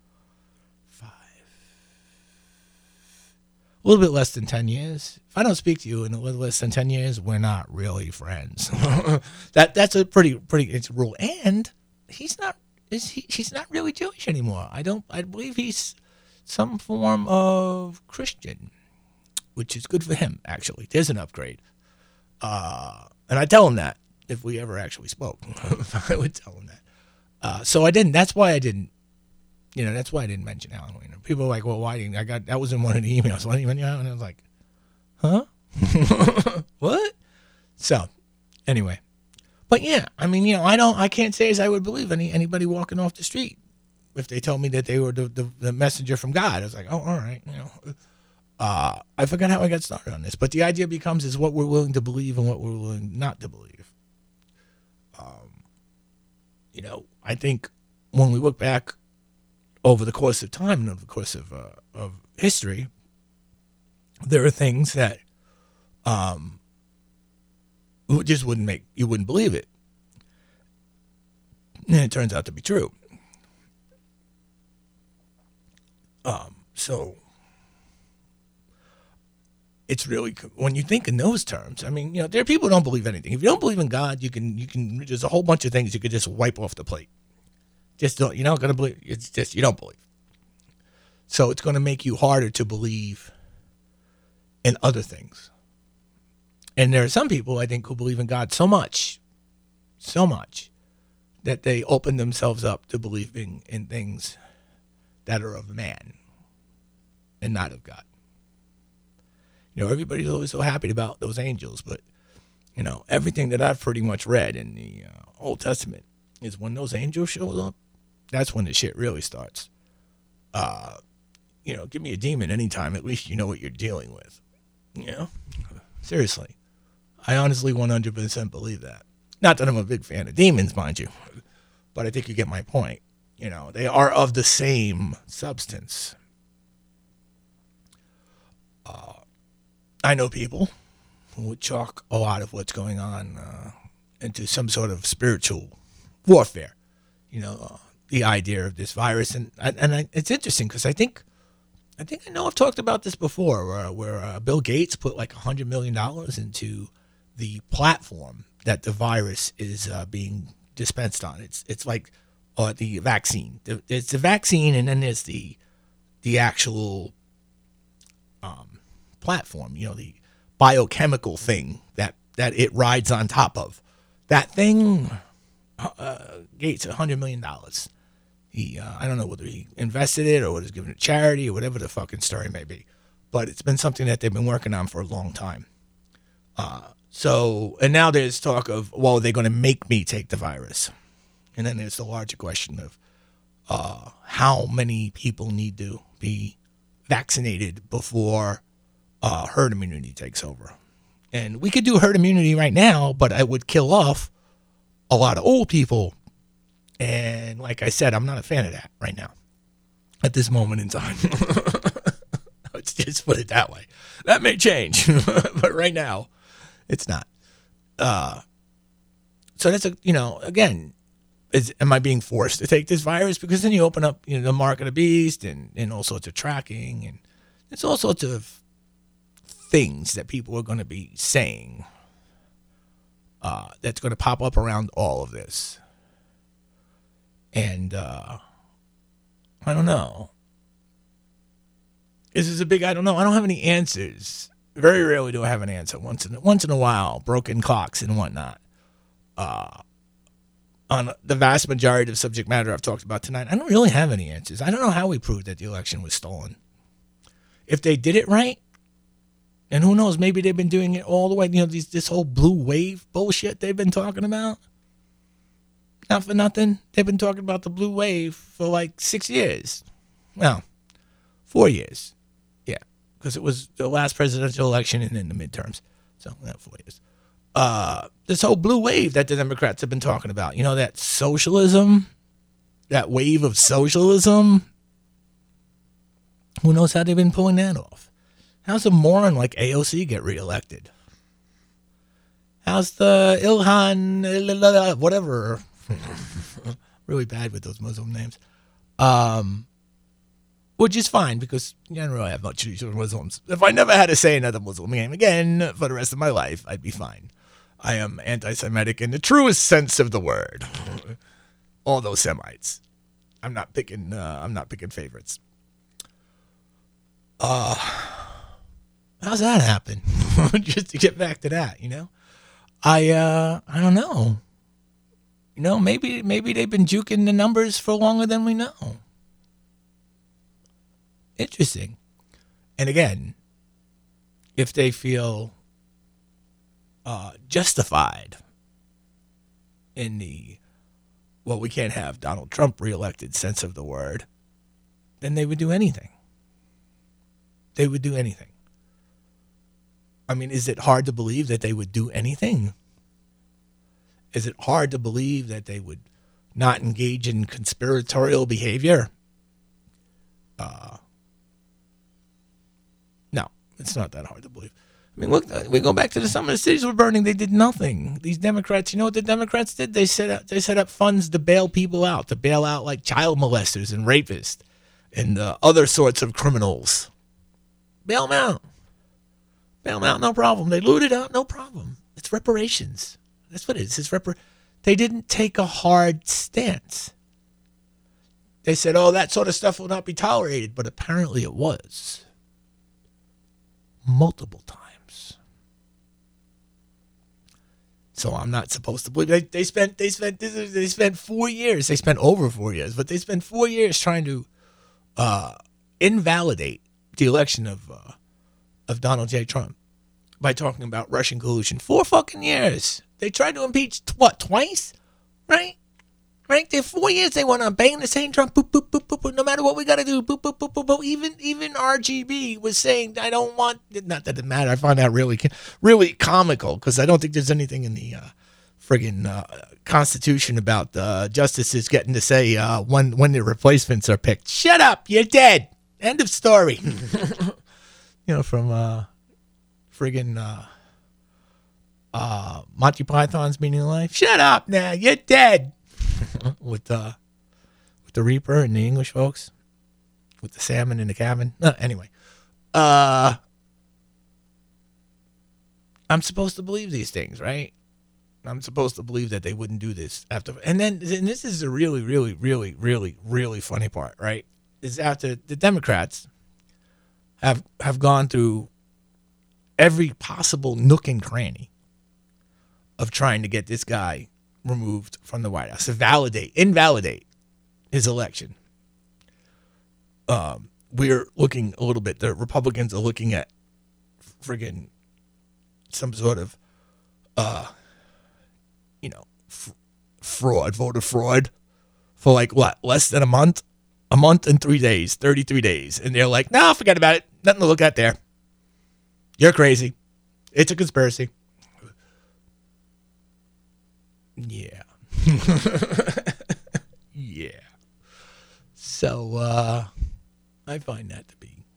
a little bit less than 10 years. If I don't speak to you in a little less than 10 years, we're not really friends. That's a pretty it's a rule. And he's not really Jewish anymore. I believe he's some form of Christian, which is good for him, actually. There's an upgrade. And I tell him that if we ever actually spoke. I would tell him that. So I didn't. That's why I didn't. That's why I didn't mention Alan Weiner. People are like, well, why didn't that was in one of the emails. Why didn't you mention Alan? And I was like, huh? What? So, anyway. But yeah, I can't say as I would believe anybody walking off the street if they told me that they were the messenger from God. I was like, oh, all right, I forgot how I got started on this, but the idea becomes is what we're willing to believe and what we're willing not to believe. I think when we look back over the course of time and over the course of history, there are things that just you wouldn't believe it. And it turns out to be true. So it's really, when you think in those terms, I mean, there are people who don't believe anything. If you don't believe in God, you can there's a whole bunch of things you could just wipe off the plate. Just don't, you're not going to believe, it's just, you don't believe. So it's going to make you harder to believe in other things. And there are some people, I think, who believe in God so much, that they open themselves up to believing in things that are of man and not of God. Everybody's always so happy about those angels, but, everything that I've pretty much read in the Old Testament is when those angels show up, that's when the shit really starts. Give me a demon anytime, at least you know what you're dealing with. Seriously. I honestly 100% believe that. Not that I'm a big fan of demons, mind you, but I think you get my point. They are of the same substance. I know people who would chalk a lot of what's going on into some sort of spiritual warfare. The idea of this virus, and it's interesting because I think I know I've talked about this before, where Bill Gates put like $100 million into the platform that the virus is being dispensed on. It's like the vaccine. It's the vaccine, and then there's the actual platform. The biochemical thing that it rides on top of. That thing, Gates, $100 million. I don't know whether he invested it or whether he's given it to charity or whatever the fucking story may be, but it's been something that they've been working on for a long time. And now there's talk of, well, they're going to make me take the virus. And then there's the larger question of how many people need to be vaccinated before herd immunity takes over. And we could do herd immunity right now, but it would kill off a lot of old people. And like I said, I'm not a fan of that right now at this moment in time. Let's just put it that way. That may change, but right now it's not. So that's again, am I being forced to take this virus? Because then you open up, the mark of the beast and all sorts of tracking, and there's all sorts of things that people are going to be saying that's going to pop up around all of this. And I don't know. This is a big I don't know. I don't have any answers. Very rarely do I have an answer. Once in a while, broken clocks and whatnot. On the vast majority of subject matter I've talked about tonight, I don't really have any answers. I don't know how we proved that the election was stolen. If they did it right, and who knows, maybe they've been doing it all the way, this whole blue wave bullshit they've been talking about. Not for nothing, they've been talking about the blue wave for like 6 years. Well, 4 years. Yeah, because it was the last presidential election and then the midterms. So, 4 years. This whole blue wave that the Democrats have been talking about, that socialism, that wave of socialism. Who knows how they've been pulling that off? How's a moron like AOC get reelected? How's the Ilhan, whatever, really bad with those Muslim names, which is fine because I don't really have much use with Muslims. If I never had to say another Muslim name again for the rest of my life, I'd be fine. I am anti-Semitic in the truest sense of the word. All those Semites. I'm not picking favorites. How's that happen? Just to get back to that, I don't know. Maybe they've been juking the numbers for longer than we know. Interesting. And again, if they feel justified in the, well, we can't have Donald Trump reelected sense of the word, then they would do anything. They would do anything. I mean, is it hard to believe that they would do anything? Is it hard to believe that they would not engage in conspiratorial behavior? It's not that hard to believe. I mean, look, we go back to some of the cities were burning. They did nothing. These Democrats, you know what the Democrats did? They set up funds to bail people out, like child molesters and rapists and other sorts of criminals. Bail them out. Bail them out, no problem. They looted out, no problem. It's reparations. That's what it is. They didn't take a hard stance. They said, oh, that sort of stuff will not be tolerated, but apparently it was. Multiple times. So I'm not supposed to believe they spent 4 years. They spent over 4 years, but they spent 4 years trying to invalidate the election of Donald J. Trump by talking about Russian collusion. 4 fucking years. They tried to impeach twice, right? Right? They 4 years they went on banging the same drum, boop, boop, boop, boop, boop, no matter what we got to do, boop, boop, boop, boop, boop. Even RGB was saying, I don't want, not that it mattered. I find that really comical because I don't think there's anything in the friggin' Constitution about justices getting to say when the replacements are picked. Shut up, you're dead. End of story. From friggin' Monty Python's Meaning of Life. Shut up now, you're dead. with the Reaper and the English folks, with the salmon in the cabin. Anyway, I'm supposed to believe these things, right? I'm supposed to believe that they wouldn't do this after. And this is a really, really, really, really, really funny part, right? Is after the Democrats have gone through every possible nook and cranny of trying to get this guy removed from the White House, to invalidate his election. We're looking a little bit, the Republicans are looking at friggin' some sort of, voter fraud for like what, less than a month and 3 days, 33 days. And they're like, no, forget about it. Nothing to look at there. You're crazy. It's a conspiracy. Yeah. Yeah. So I find that to be,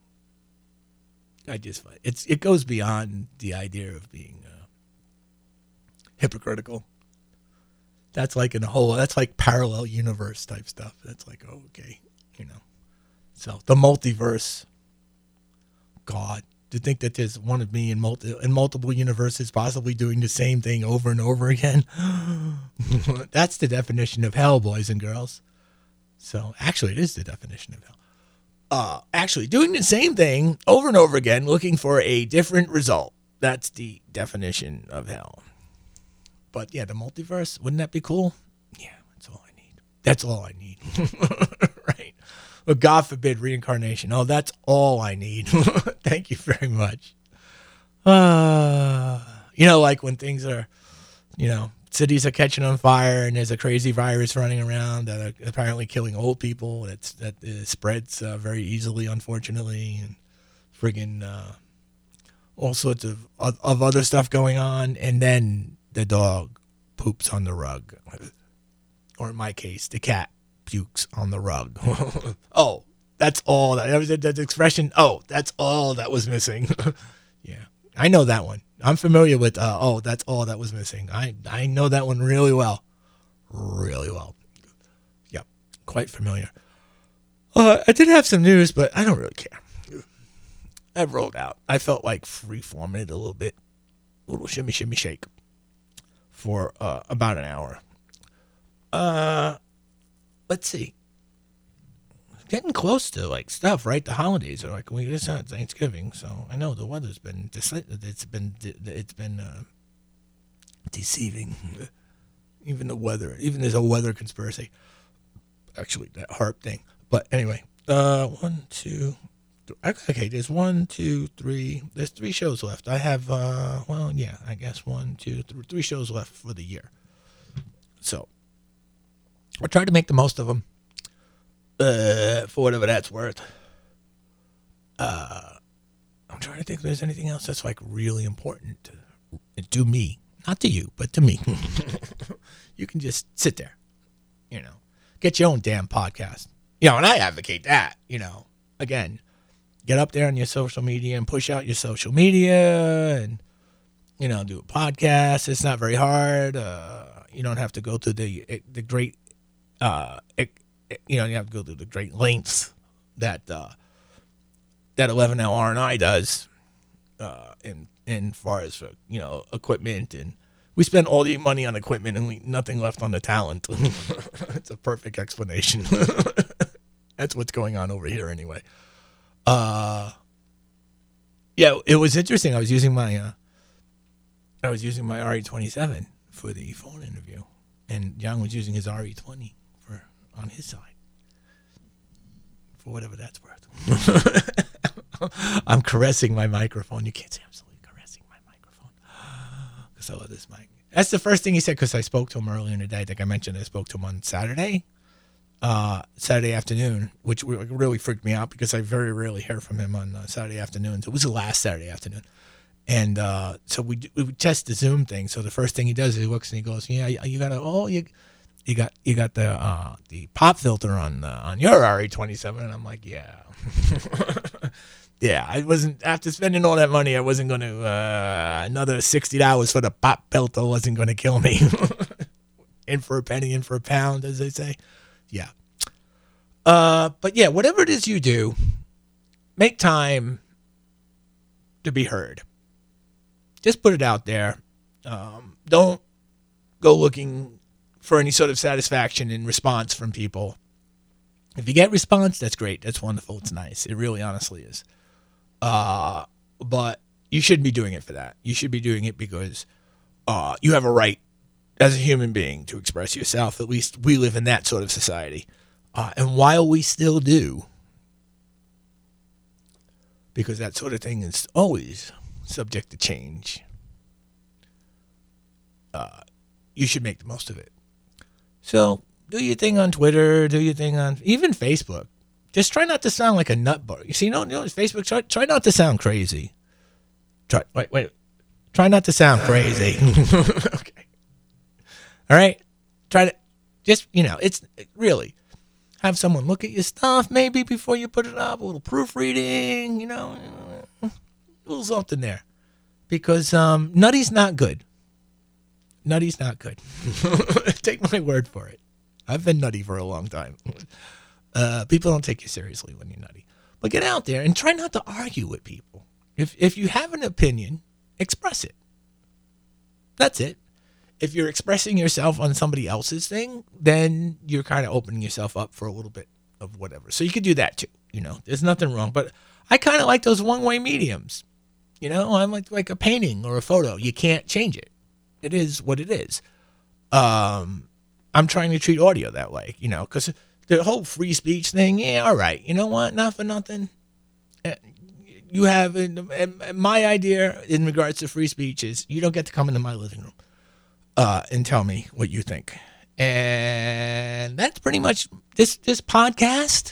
it goes beyond the idea of being hypocritical. That's like that's like parallel universe type stuff. That's like, oh, okay, So the multiverse, God, to think that there's one of me in multiple universes possibly doing the same thing over and over again. That's the definition of hell, boys and girls. So actually, it is the definition of hell. Actually, doing the same thing over and over again, looking for a different result. That's the definition of hell. But yeah, the multiverse, wouldn't that be cool? Yeah, that's all I need. That's all I need. Right? But God forbid reincarnation. Oh, that's all I need. Thank you very much. Like when things are, cities are catching on fire and there's a crazy virus running around that are apparently killing old people. That spreads very easily, unfortunately, and friggin' all sorts of other stuff going on. And then the dog poops on the rug, or in my case, the cat pukes on the rug. Oh, that's all that expression. Oh, that's all that was missing. Yeah, I know that one. I'm familiar with, oh, that's all that was missing. I know that one really well. Really well. Yep, quite familiar. I did have some news, but I don't really care. I've rolled out. I felt like free-forming it a little bit. A little shimmy, shimmy, shake for about an hour. Let's see. Getting close to like stuff, right? The holidays are like, we just had Thanksgiving, so I know the weather's been it's been deceiving. Even the weather, even there's a weather conspiracy. Actually, that HAARP thing. But anyway, 1, 2. Okay, there's 1, 2, 3. There's 3 shows left. I have, I guess 1, 2, 3 shows left for the year. So I'll try to make the most of them. For whatever that's worth. I'm trying to think if there's anything else that's like really important to me. Not to you, but to me. You can just sit there, get your own damn podcast. And I advocate that, again, get up there on your social media and push out your social media and, do a podcast. It's not very hard. You don't have to go through the great, you have to go through the great lengths that 11L R&I does in far as, equipment. And we spend all the money on equipment and nothing left on the talent. It's a perfect explanation. That's what's going on over here anyway. Yeah, it was interesting. I was using my RE27 for the phone interview, and John was using his RE20 on his side, for whatever that's worth. I'm caressing my microphone. You can't say I'm slowly caressing my microphone because I love this mic. That's the first thing he said, because I spoke to him earlier in the day. I think I mentioned I spoke to him on Saturday afternoon, which really freaked me out because I very rarely hear from him on Saturday afternoons. It was the last Saturday afternoon. And so we test the Zoom thing. So the first thing he does is he looks and he goes, "Yeah, you got the pop filter on your RE27." And I'm like, "Yeah." Yeah, I wasn't, after spending all that money, I wasn't going to, another $60 for the pop filter wasn't going to kill me. In for a penny, in for a pound, as they say. Yeah. But yeah, whatever it is you do, make time to be heard. Just put it out there. Don't go looking for any sort of satisfaction in response from people. If you get response, that's great. That's wonderful. It's nice. It really honestly is. But you shouldn't be doing it for that. You should be doing it because you have a right as a human being to express yourself. At least we live in that sort of society. And while we still do, because that sort of thing is always subject to change, you should make the most of it. So do your thing on Twitter, do your thing on even Facebook. Just try not to sound like a nutbug. You see, Facebook, try not to sound crazy. Try not to sound crazy. Okay. All right? Try to, just, it's really, have someone look at your stuff maybe before you put it up, a little proofreading, a little something there. Because nutty's not good. Nutty's not good. Take my word for it. I've been nutty for a long time. People don't take you seriously when you're nutty. But get out there and try not to argue with people. If you have an opinion, express it. That's it. If you're expressing yourself on somebody else's thing, then you're kind of opening yourself up for a little bit of whatever. So you could do that too. There's nothing wrong. But I kind of like those one-way mediums. I'm like a painting or a photo. You can't change it. It is what it is. I'm trying to treat audio that way, because the whole free speech thing, yeah, all right. You know what? Not for nothing. You have, my idea in regards to free speech is you don't get to come into my living room and tell me what you think. And that's pretty much, this podcast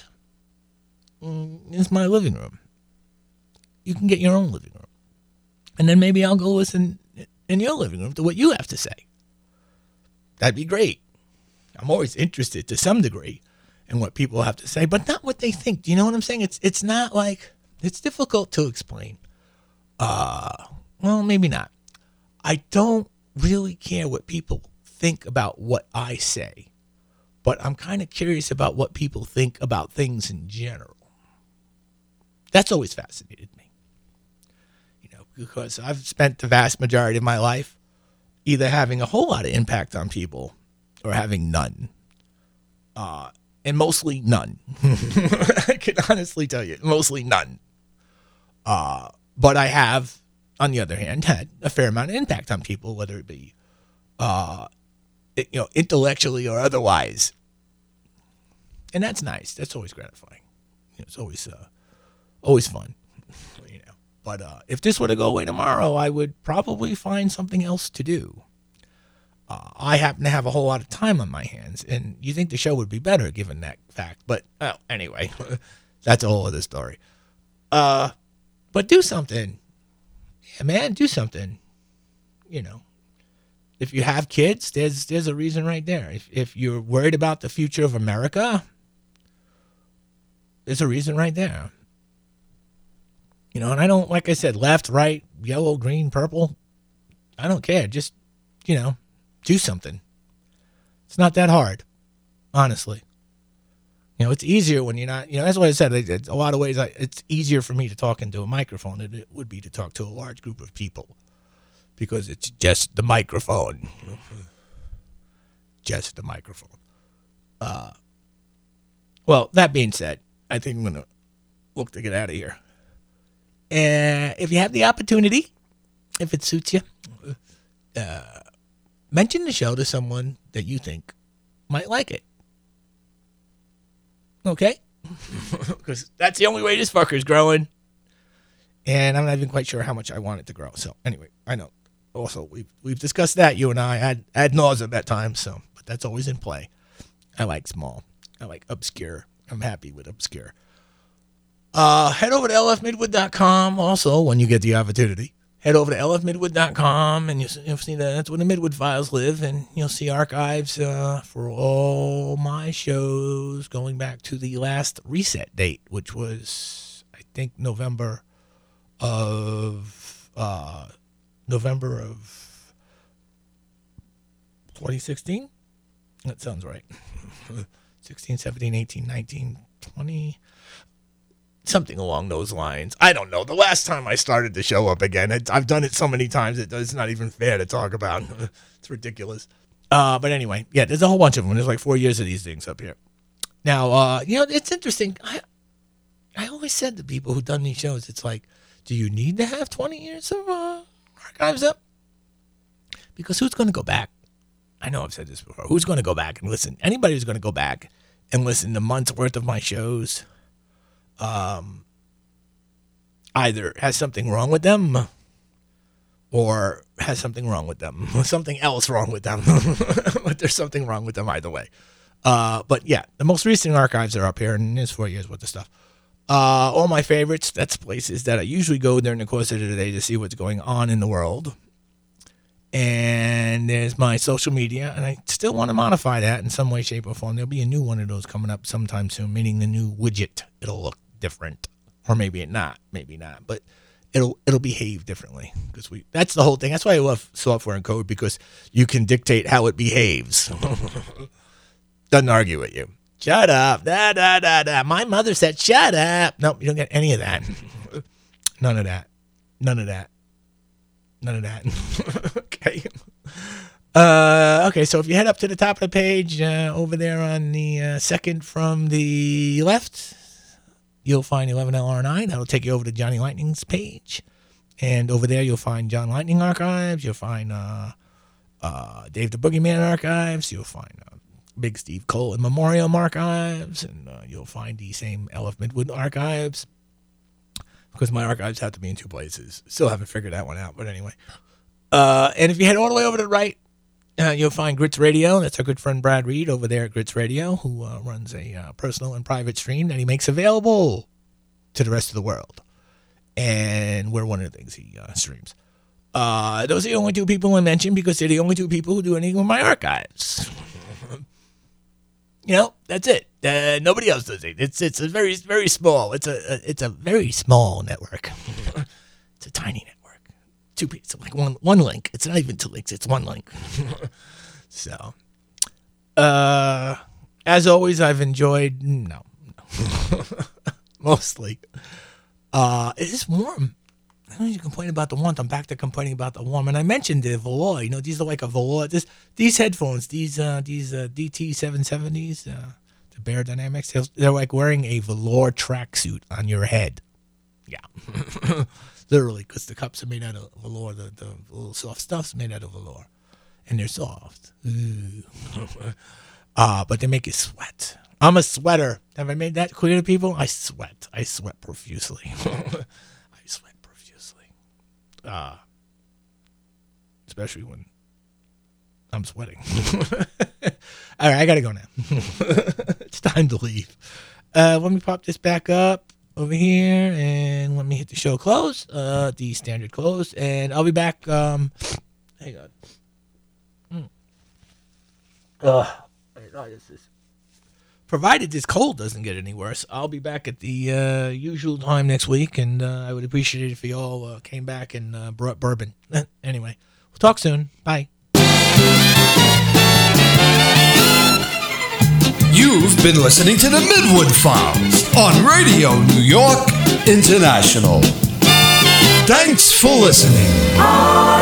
is my living room. You can get your own living room. And then maybe I'll go listen in your living room to what you have to say. That'd be great. I'm always interested to some degree in what people have to say, but not what they think. Do you know what I'm saying? It's not like, it's difficult to explain. Well, maybe not. I don't really care what people think about what I say, but I'm kind of curious about what people think about things in general. That's always fascinated me. Because I've spent the vast majority of my life either having a whole lot of impact on people or having none. And mostly none. I can honestly tell you, mostly none. But I have, on the other hand, had a fair amount of impact on people, whether it be, intellectually or otherwise. And that's nice. That's always gratifying. It's always fun. But if this were to go away tomorrow, I would probably find something else to do. I happen to have a whole lot of time on my hands, and you think the show would be better given that fact. But anyway, that's a whole other story. But do something. Yeah, man, do something. If you have kids, there's a reason right there. If you're worried about the future of America, there's a reason right there. And I don't, like I said, left, right, yellow, green, purple. I don't care. Just, do something. It's not that hard, honestly. It's easier when you're not, that's what I said. It's a lot of ways, it's easier for me to talk into a microphone than it would be to talk to a large group of people because it's just the microphone. Just the microphone. Well, that being said, I think I'm going to look to get out of here. If you have the opportunity, if it suits you, mention the show to someone that you think might like it. Okay? Because that's the only way this fucker's growing. And I'm not even quite sure how much I want it to grow. So anyway, I know. Also, we've discussed that, you and I, ad nauseum at times. So, but that's always in play. I like small. I like obscure. I'm happy with obscure. Head over to lfmidwood.com also when you get the opportunity. Head over to lfmidwood.com and you'll see that's where the Midwood Files live, and you'll see archives for all my shows going back to the last reset date, which was, I think, November of 2016. That sounds right. 16, 17, 18, 19, 20. Something along those lines. I don't know. The last time I started the show up again, I've done it so many times it's not even fair to talk about. It's ridiculous. But anyway, yeah, there's a whole bunch of them. There's like 4 years of these things up here. Now, it's interesting. I always said to people who've done these shows, it's like, do you need to have 20 years of archives up? Because who's going to go back? I know I've said this before. Who's going to go back and listen? Anybody who's going to go back and listen to months worth of my shows either has something wrong with them or has something wrong with them. Something else wrong with them. But there's something wrong with them either way. But yeah, the most recent archives are up here, and there's 4 years worth of stuff. All my favorites, that's places that I usually go during the course of the day to see what's going on in the world. And there's my social media, and I still want to modify that in some way, shape, or form. There'll be a new one of those coming up sometime soon, meaning the new widget. It'll look different, or maybe not, but it'll behave differently because that's the whole thing. That's why I love software and code, because you can dictate how it behaves. Doesn't argue with you. Shut up. Da. My mother said, shut up. Nope, you don't get any of that. None of that. Okay. Okay, so if you head up to the top of the page, over there on the second from the left, you'll find 11LR9. That'll take you over to Johnny Lightning's page. And over there, you'll find John Lightning archives. You'll find Dave the Boogeyman archives. You'll find Big Steve Cole and Memorial archives. And you'll find the same LF Midwood archives, because my archives have to be in two places. Still haven't figured that one out, but anyway. And if you head all the way over to the right, you'll find Grits Radio. That's our good friend Brad Reed over there at Grits Radio, who runs a personal and private stream that he makes available to the rest of the world. And we're one of the things he streams. Those are the only two people I mention because they're the only two people who do anything with my archives. That's it. Nobody else does it. It's a very, very small. It's a very small network. It's a tiny network. Two people, like one link. It's not even two links. It's one link. So, as always, I've enjoyed. No, mostly. It is warm. I know you complain about the warmth. I'm back to complaining about the warm. And I mentioned the velour. These are like a velour. These headphones, these DT770s, the Bear Dynamics, they're like wearing a velour tracksuit on your head. Yeah. Literally, because the cups are made out of velour. The little soft stuff's made out of velour. And they're soft. But they make you sweat. I'm a sweater. Have I made that clear to people? I sweat. I sweat profusely. Especially when I'm sweating. All right, I gotta go now. It's time to leave. Let me pop this back up over here and let me hit the show close, the standard close, and I'll be back. Hang on. This is provided this cold doesn't get any worse, I'll be back at the usual time next week, and I would appreciate it if you all came back and brought bourbon. Anyway, we'll talk soon. Bye. You've been listening to the Midwood Files on Radio New York International. Thanks for listening.